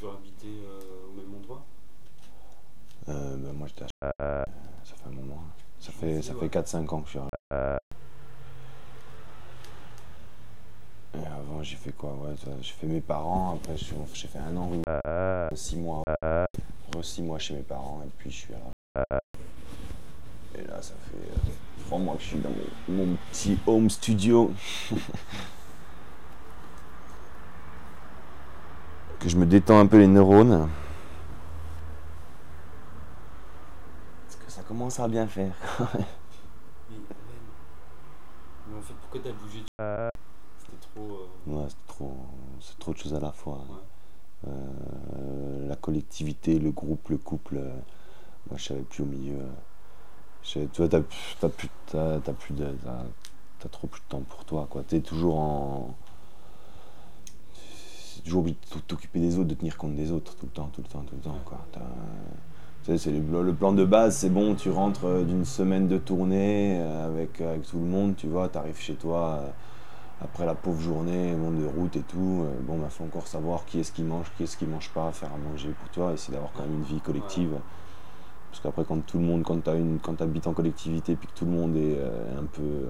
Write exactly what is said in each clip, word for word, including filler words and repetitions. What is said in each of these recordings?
toujours habité euh, au même endroit? Euh, bah, moi, j'étais à... Ça fait un moment. Ça Je fait, me ça dis, fait ouais. quatre cinq ans que je suis arrivé. Et avant, j'ai fait quoi? Ouais, ça, j'ai fait mes parents. Après, j'ai j'ai fait un an, six mois. Re six mois chez mes parents. Et puis, je suis là. Et là, ça fait euh, trois mois que je suis dans mon, mon petit home studio. Que je me détends un peu les neurones. Parce que ça commence à bien faire. Mais, ouais, mais en fait, pourquoi t'as bougé? C'était trop. euh, Ouais, c'est trop, c'est trop de choses à la fois. Ouais. Euh, la collectivité, le groupe, le couple. euh, moi, je savais plus au milieu. euh, je savais- tu vois, t'as, t'as plus, t'as, t'as plus de, t'as, t'as trop plus de temps pour toi, quoi. T'es toujours en, t'es toujours obligé de t'occuper des autres, de tenir compte des autres, tout le temps, tout le temps, tout le temps, Ouais. quoi. T'as- tu sais, c'est le, le plan de base, c'est bon, tu rentres euh, d'une semaine de tournée euh, avec, avec tout le monde, tu vois, t'arrives chez toi. euh, Après la pauvre journée, monde de route et tout, euh, bon, il faut encore savoir qui est-ce qui mange, qui est-ce qui mange pas, faire à manger pour toi, essayer d'avoir quand Ouais. même une vie Ouais. collective. Parce qu'après, quand tout le monde, quand t'as une, quand t'habites en collectivité, puis que tout le monde est euh, un peu euh,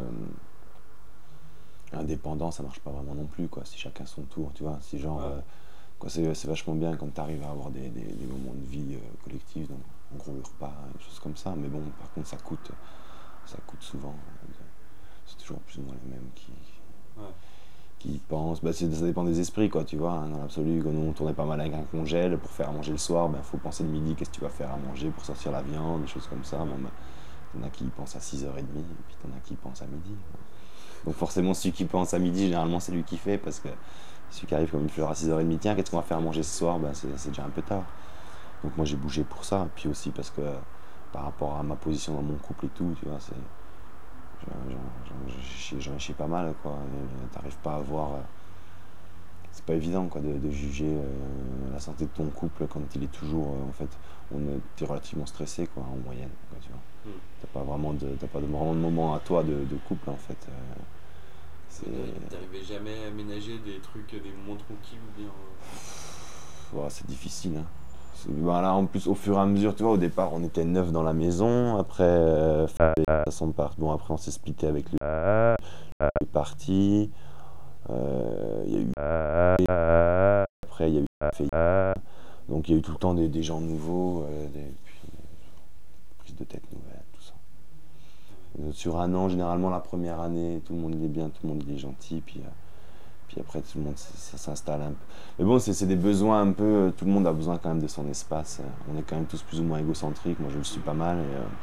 indépendant, ça marche pas vraiment non plus, quoi. Si chacun son tour, tu vois. Si genre, Ouais. euh, quoi, c'est, c'est vachement bien quand t'arrives à avoir des, des, des moments de vie euh, collectifs, donc en gros le repas, des choses comme ça. Mais bon, par contre, ça coûte, ça coûte souvent. euh, C'est toujours plus ou moins les mêmes qui, Ouais. qui y pensent. Bah, c'est- ça dépend des esprits, quoi, tu vois. Hein, dans l'absolu, quand nous on tournait pas mal avec un congèle, pour faire à manger le soir, il faut penser le midi, qu'est-ce que tu vas faire à manger pour sortir la viande, des choses comme ça. Ouais. Bon, bah, t'en as qui y pensent à six heures trente, et puis t'en as qui y pensent à midi. Donc forcément, celui qui pense à midi, généralement, c'est lui qui fait, parce que celui qui arrive comme une fleur à six heures trente, tiens, qu'est-ce qu'on va faire à manger ce soir, bah, c'est, c'est déjà un peu tard. Donc moi, j'ai bougé pour ça, puis aussi parce que par rapport à ma position dans mon couple et tout, tu vois, c'est... J'en, j'en, j'en, j'en ai chié pas mal, quoi. Et t'arrives pas à voir... euh, c'est pas évident, quoi, de, de juger euh, la santé de ton couple quand il est toujours... euh, en fait, on est, t'es relativement stressé, quoi, en moyenne, quoi, tu vois. Hmm. T'as pas vraiment de, t'as pas de, vraiment de moment à toi de, de couple, en fait. euh, c'est... Mais t'a- t'arrivais jamais à ménager des trucs, des moments tranquilles ou bien. euh, Ouais, c'est difficile, hein. C'est- ben là, en plus, au fur et à mesure, tu vois, au départ, on était neuf dans la maison. Après, euh, façon part... bon, après, on s'est splitté avec lui. Il est parti. Euh, Il y a eu... Après, il y a eu... Donc, il y a eu tout le temps des, des gens nouveaux, euh, des puis, prises de tête nouvelles, tout ça. Euh, Sur un an, généralement, la première année, tout le monde il est bien, tout le monde il est gentil. Puis, euh, puis après, tout le monde, ça, ça s'installe un peu. Mais bon, c'est c'est des besoins un peu... Tout le monde a besoin quand même de son espace. On est quand même tous plus ou moins égocentriques. Moi, je le suis pas mal. Et, euh,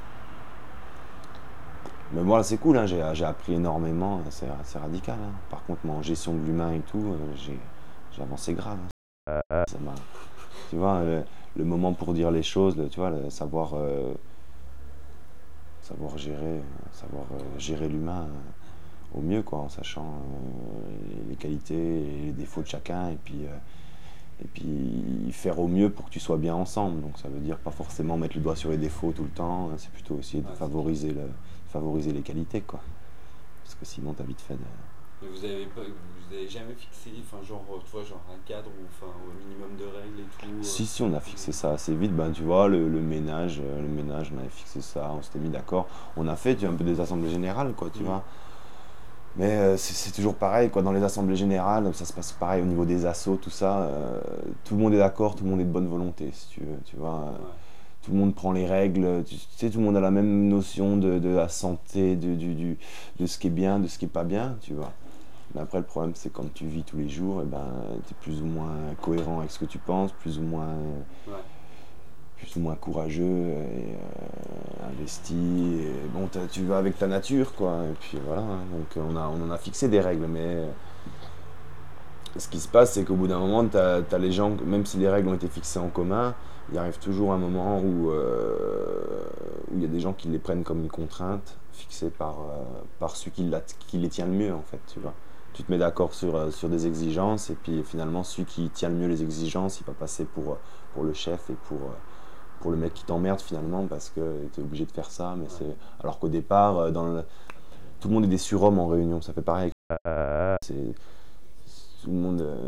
mais moi, c'est cool, hein, j'ai, j'ai appris énormément, c'est, c'est radical. Hein. Par contre, moi, en gestion de l'humain et tout, euh, j'ai, j'ai avancé grave. Hein. Ça m'a, tu vois, le, le moment pour dire les choses, le- tu vois, le savoir, euh, savoir gérer, euh, savoir euh, gérer l'humain euh, au mieux, quoi, en sachant euh, les qualités et les défauts de chacun, et puis, euh, et puis faire au mieux pour que tu sois bien ensemble. Donc ça veut dire pas forcément mettre le doigt sur les défauts tout le temps, hein, c'est plutôt essayer de Ouais, c'est clair. favoriser, le, favoriser les qualités, quoi. Parce que sinon, t'as vite fait de... Mais vous avez pas, vous avez jamais fixé, enfin genre, euh, tu vois, genre un cadre ou enfin au minimum de règles et tout. euh, Si, si, on a ou- fixé ça assez vite. Ben, tu vois, le, le ménage, euh, le ménage, on avait fixé ça, on s'était mis d'accord. On a fait tu vois, un peu des assemblées générales, quoi, tu Hmm. vois. Mais euh, c'est, c'est toujours pareil, quoi. Dans les assemblées générales, ça se passe pareil au niveau des assos, tout ça. euh, tout le monde est d'accord, tout le monde est de bonne volonté, si tu veux, tu vois. euh, Ouais. Tout le monde prend les règles, tu, tu sais, tout le monde a la même notion de, de la santé, de, du, du- de ce qui est bien, de ce qui est pas bien, tu vois. Mais après, le problème, c'est quand tu vis tous les jours, et ben, tu es plus ou moins cohérent avec ce que tu penses, plus ou moins, Ouais. plus ou moins courageux et euh, investi. Et bon, t'as- tu vas avec ta nature, quoi. Et puis voilà, hein. Donc on, a, on en a fixé des règles, mais euh, ce qui se passe, c'est qu'au bout d'un moment, tu as les gens, même si les règles ont été fixées en commun, il arrive toujours un moment où euh, où il y a des gens qui les prennent comme une contrainte fixée par, euh, par celui qui, la- qui les tient le mieux, en fait, tu vois. Tu te mets d'accord sur, euh, sur des exigences, et puis finalement, celui qui tient le mieux les exigences, il va passer pour, euh, pour le chef et pour, euh, pour le mec qui t'emmerde finalement, parce que tu es obligé de faire ça. Mais Ouais. c'est... Alors qu'au départ, euh, dans le- tout le monde est des surhommes en réunion, ça fait pareil. C'est... Tout le monde, euh,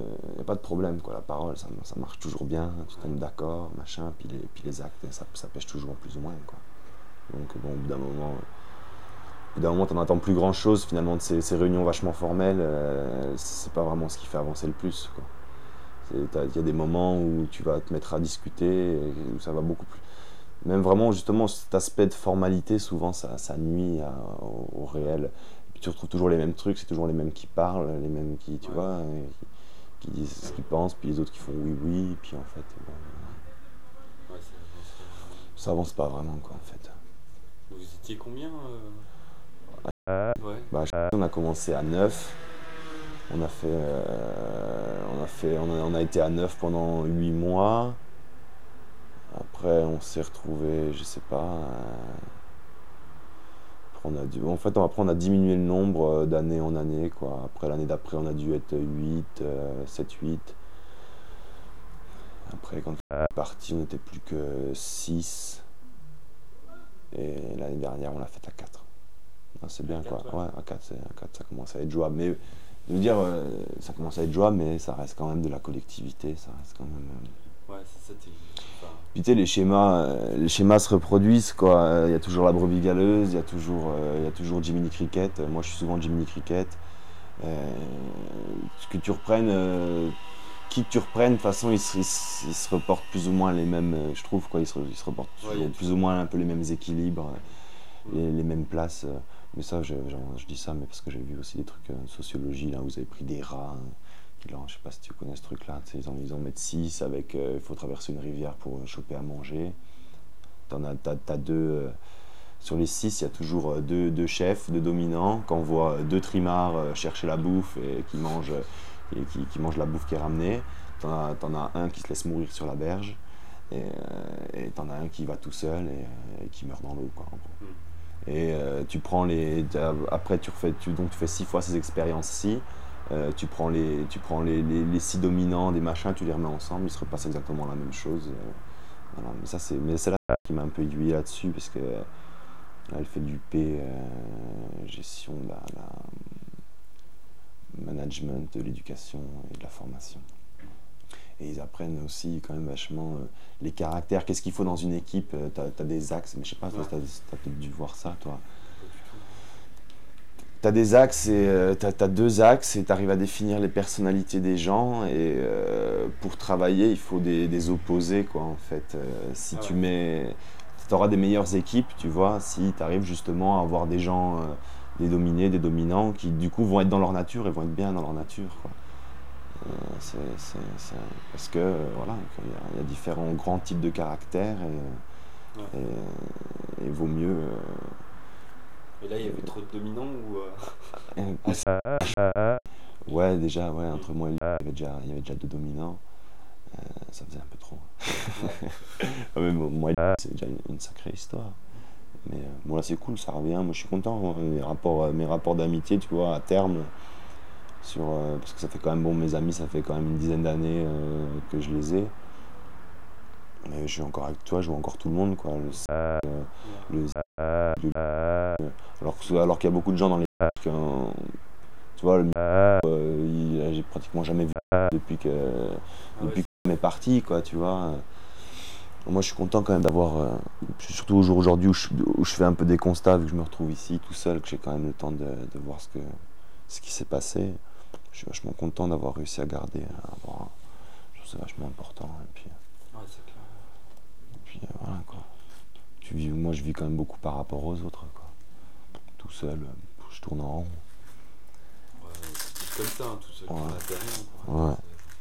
a pas de problème, quoi. La parole, ça, ça marche toujours bien, tu tombes d'accord, machin, puis les, puis les actes, ça, ça pêche toujours plus ou moins, quoi. Donc bon, au bout d'un moment, au bout d'un moment, t'en attends plus grand chose finalement de ces, ces réunions vachement formelles, euh, c'est pas vraiment ce qui fait avancer le plus, quoi. Il y a des moments où tu vas te mettre à discuter, et où ça va beaucoup plus. Même vraiment, justement, cet aspect de formalité, souvent, ça, ça nuit à- au, au réel. Et puis tu retrouves toujours les mêmes trucs, c'est toujours les mêmes qui parlent, les mêmes qui, tu Ouais. vois, et qui, qui disent ce qu'ils pensent, puis les autres qui font oui, oui, et puis en fait, bon, Ouais, ça avance pas vraiment. ça avance pas vraiment, quoi, en fait. Vous étiez combien euh... Ouais. Bah, on a commencé à neuf. On a fait, euh, on a fait, on a, on a été à neuf pendant huit mois. Après, on s'est retrouvé, je sais pas. euh, après, on a dû, en fait, après, on a diminué le nombre euh, d'année en année, quoi. Après, l'année d'après, on a dû être huit, euh, sept, huit. Après, quand on est parti, on n'était plus que six. Et l'année dernière, on l'a fait à quatre. Ah, c'est bien, quoi. quatre, ouais. Ouais, à quatre, c'est- à quatre, ça commence à être jouable. Mais, je veux dire, euh, ça commence à être jouable, mais ça reste quand même de la collectivité. Ça reste quand même. euh, Ouais, c'est ça, t'es. Enfin, Puis tu sais, les schémas, euh, les schémas se reproduisent, quoi. Euh, Il y a toujours la brebis galeuse, il y a toujours, euh, il y a toujours Jiminy Cricket. Euh, Moi, je suis souvent Jiminy Cricket. Euh, que tu reprennes, euh, qui que tu reprennes, de toute façon, ils se, ils se- ils se reportent plus ou moins les mêmes, euh, je trouve, quoi. Ils se, ils se reportent ouais, il y toujours a plus toujours. ou moins un peu les mêmes équilibres, euh, Mm. les, les mêmes places. euh. Mais ça, je, j'en- je dis ça, mais parce que j'ai vu aussi des trucs euh, de sociologie, là, où vous avez pris des rats. hein. Puis là, je sais pas si tu connais ce truc-là. tu sais, Ils en, ils en mettent six avec, euh, il faut traverser une rivière pour euh, choper à manger. T'en as, t'as, t'as deux, euh, sur les six, il y a toujours euh, deux, deux chefs, deux dominants. Quand on voit euh, deux trimards euh, chercher la bouffe et qui mangent, euh, et qui, qui mangent la bouffe qui est ramenée, t'en as, t'en as un qui se laisse mourir sur la berge et euh, et t'en as un qui va tout seul et, euh, et qui meurt dans l'eau, quoi, en gros. Mm. Et euh, tu prends les, après tu refais, tu, donc tu fais six fois ces expériences-ci. Euh, tu prends, les, tu prends les, les, les six dominants des machins, tu les remets ensemble, ils se repassent exactement la même chose. euh, voilà. Mais ça, c'est, mais c'est là qui m'a un peu aiguillé là-dessus parce que là, elle fait du P, euh, gestion de la, la management de l'éducation et de la formation. Et ils apprennent aussi quand même vachement euh, les caractères. Qu'est-ce qu'il faut dans une équipe? euh, T'as, t'as des axes, mais je sais pas, toi, Ouais. t'as, t'as peut-être dû voir ça, toi. Pas du tout. T'as des axes et euh, t'as, t'as deux axes et t'arrives à définir les personnalités des gens. Et euh, pour travailler, il faut des, des opposés, quoi, en fait. Euh, si Ah tu ouais. mets, t'auras des meilleures équipes, tu vois, si t'arrives justement à avoir des gens, euh, des dominés, des dominants, qui du coup vont être dans leur nature et vont être bien dans leur nature, quoi. Euh, c'est, c'est- c'est- parce que euh, voilà, il y, a, il y a différents grands types de caractères Ouais. et, et, et vaut mieux. Et là, il y avait trop de dominants ou. euh, Ah, c'est- ouais, déjà, ouais, Mm. entre moi et lui, il y avait déjà, il y avait déjà deux dominants. Euh, ça faisait un peu trop. Ouais. Ah, mais bon, moi, c'est déjà une, une sacrée histoire. Mais euh, bon, là, c'est cool, ça revient. Moi, je suis content. hein. Mes rapports, euh, mes rapports d'amitié, tu vois, à terme, sur, euh, parce que ça fait quand même, bon, mes amis, ça fait quand même une dizaine d'années euh, que je les ai. Mais je suis encore avec toi, je vois encore tout le monde, quoi. Le, Ouais. le, le- alors, que- alors qu'il y a beaucoup de gens dans les. Quand, tu vois, le euh, il- j'ai pratiquement jamais vu depuis que Ah ouais, depuis c'est- qu'on est parti, quoi, tu vois. Moi, je suis content quand même d'avoir, euh, surtout au jour aujourd'hui où je, où je fais un peu des constats, vu que je me retrouve ici tout seul, que j'ai quand même le temps de, de voir ce que ce qui s'est passé. Je suis vachement content d'avoir réussi à garder, à avoir, je trouve que c'est vachement important. Et puis, ouais, c'est clair. et puis euh, voilà, quoi. Tu vis, moi, je vis quand même beaucoup par rapport aux autres, quoi. Tout seul, euh, je tourne en rond. Ouais, c'est comme ça, hein, tout seul, Ouais. ça fait rien, quoi. Ouais.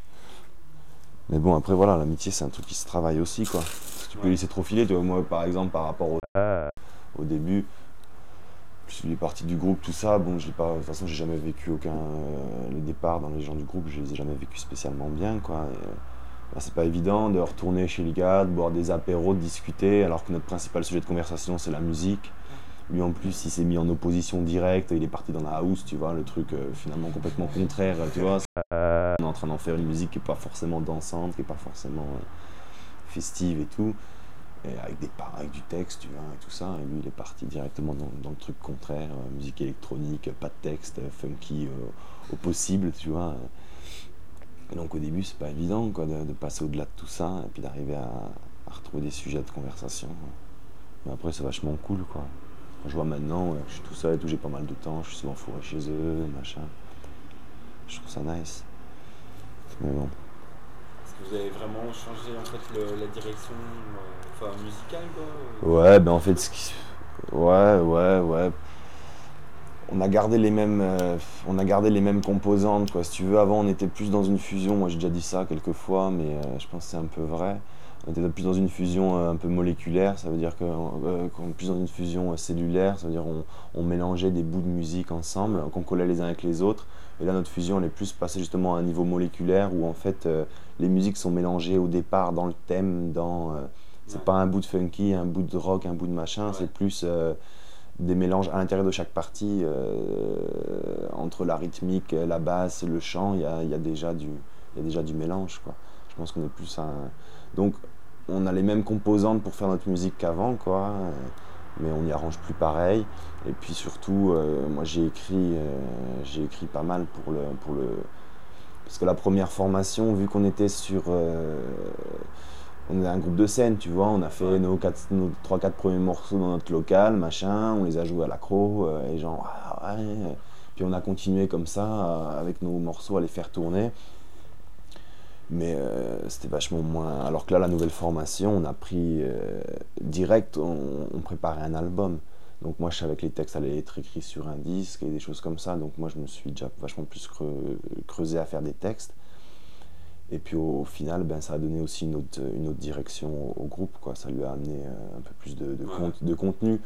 Mais bon, après, voilà, l'amitié, c'est un truc qui se travaille aussi, quoi. Parce que tu peux Ouais. laisser trop filer, tu vois. Moi, par exemple, par rapport au, au début, je suis parti du groupe, tout ça. Bon, je l'ai pas, de toute façon, j'ai jamais vécu aucun. euh, le départ dans les gens du groupe, je les ai jamais vécu spécialement bien, quoi. Et, euh, bah, c'est pas évident de retourner chez les gars, de boire des apéros, de discuter, alors que notre principal sujet de conversation, c'est la musique. Lui, en plus, il s'est mis en opposition directe, il est parti dans la house, tu vois, le truc euh, finalement complètement contraire, tu vois. On est en train d'en faire une musique qui est pas forcément dansante, qui est pas forcément euh, festive et tout. Et avec des paroles, avec du texte, tu vois, et tout ça. Et lui, il est parti directement dans, dans le truc contraire, euh, musique électronique, pas de texte, euh, funky euh, au possible, tu vois. Et donc au début, c'est pas évident quoi, de, de passer au-delà de tout ça et puis d'arriver à, à retrouver des sujets de conversation. Mais après, c'est vachement cool quoi. Quand je vois maintenant, ouais, je suis tout seul et tout, j'ai pas mal de temps, je suis souvent fourré chez eux, machin. Je trouve ça nice. Mais bon. Est-ce que vous avez vraiment changé en fait le- la direction euh, enfin, musicale quoi euh, Ouais, ben en depuis fait, votre ce qui... rupture? Ouais, ouais, ouais. On a gardé les mêmes, euh, on a gardé les mêmes composantes, quoi. Si tu veux, avant, on était plus dans une fusion. Moi, j'ai déjà dit ça quelques fois, mais euh, je pense que c'est un peu vrai. On était plus dans une fusion euh, un peu moléculaire. Ça veut dire que, euh, qu'on est plus dans une fusion euh, cellulaire. Ça veut dire on, on mélangeait des bouts de musique ensemble, Ouais, qu'on collait les uns avec les autres. Et là, notre fusion, elle est plus passée justement à un niveau moléculaire où en fait, euh, les musiques sont mélangées au départ dans le thème, dans. Euh, c'est ouais, pas un bout de funky, un bout de rock, un bout de machin. ouais, C'est plus euh, des mélanges à l'intérieur de chaque partie, euh, entre la rythmique, la basse, le chant, il y a, il y a déjà du, il y a déjà du mélange, quoi. Je pense qu'on est plus un... Donc, on a les mêmes composantes pour faire notre musique qu'avant, quoi, euh, mais on n'y arrange plus pareil. Et puis surtout, euh, moi j'ai écrit, euh, j'ai écrit pas mal pour le, pour le... Parce que la première formation, vu qu'on était sur... euh, on est un groupe de scène, tu vois, on a fait ouais, nos, quatre, nos trois quatre premiers morceaux dans notre local, machin, on les a joués à l'accro, euh, et genre, ah, ouais. Puis on a continué comme ça, euh, avec nos morceaux à les faire tourner, mais euh, c'était vachement moins. Alors que là, la nouvelle formation, on a pris euh, direct, on, on préparait un album. Donc moi, je savais que les textes allaient être écrits sur un disque et des choses comme ça, donc moi, je me suis déjà vachement plus creux- creusé à faire des textes. Et puis au, au final, ben, ça a donné aussi une autre, une autre direction au, au groupe, quoi. Ça lui a amené euh, un peu plus de, de, ouais. compte- de contenu.